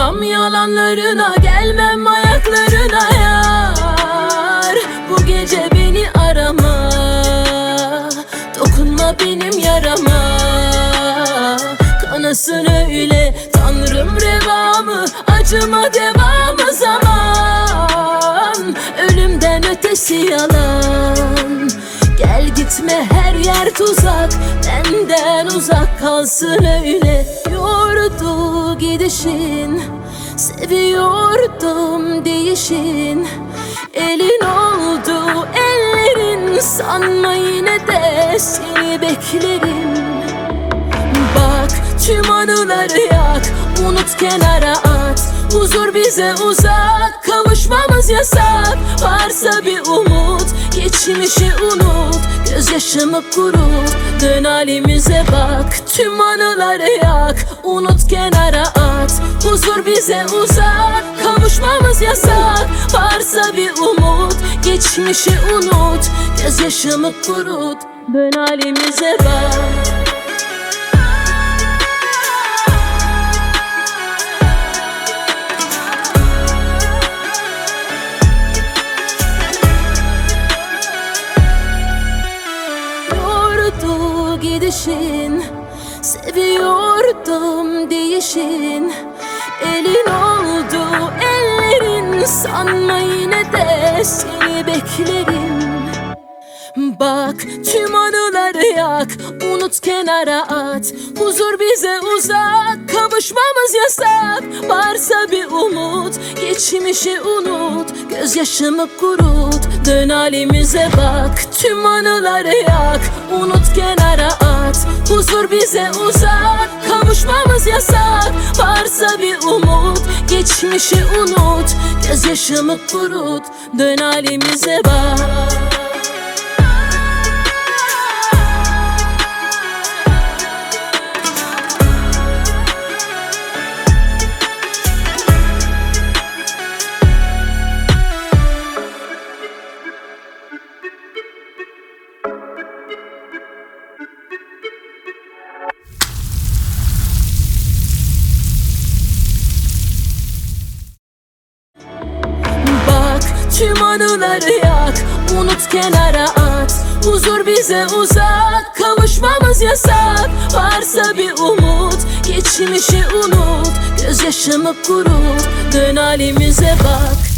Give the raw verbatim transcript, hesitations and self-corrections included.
İnanmam yalanlarına, gelmem ayaklarına yar. Bu gece beni arama, dokunma benim yarama. Kanasın öyle Tanrım revamı, acıma devamı zaman. Ölümden ötesi yalan, gel gitme her yer tuzak. Benden uzak kalsın öyle. Yordu gidişin, seviyordum değişin. Elin oldu ellerin, sanma yine de seni beklerim. Bak tüm anıları yak, unut kenara at. Huzur bize uzak, kavuşmamız yasak. Varsa bir umut, geçmişi unut. Gözyaşımı kurut, dön halimize bak. Tüm anıları yak, unut kenara at. Huzur bize uzak, kavuşmamız yasak. Varsa bir umut, geçmişi unut. Gözyaşımı kurut, dön halimize bak. Gidişin, seviyordum değişin. Elin oldu ellerin, sanma yine de seni beklerim. Bak tüm anıları yak, unut kenara at. Huzur bize uzak, kavuşmamız yasak. Varsa bir umut, geçmişi unut. Gözyaşımı kurut, dön halimize bak. Tüm anıları yak, unut kenara at. Huzur bize uzak, kavuşmamız yasak. Varsa bir umut, geçmişi unut. Gözyaşımı kurut, dön halimize bak. Tüm anıları yak, unut kenara at. Huzur bize uzak, kavuşmamız yasak. Varsa bir umut, geçmişi unut. Gözyaşımı kurut, dön halimize bak.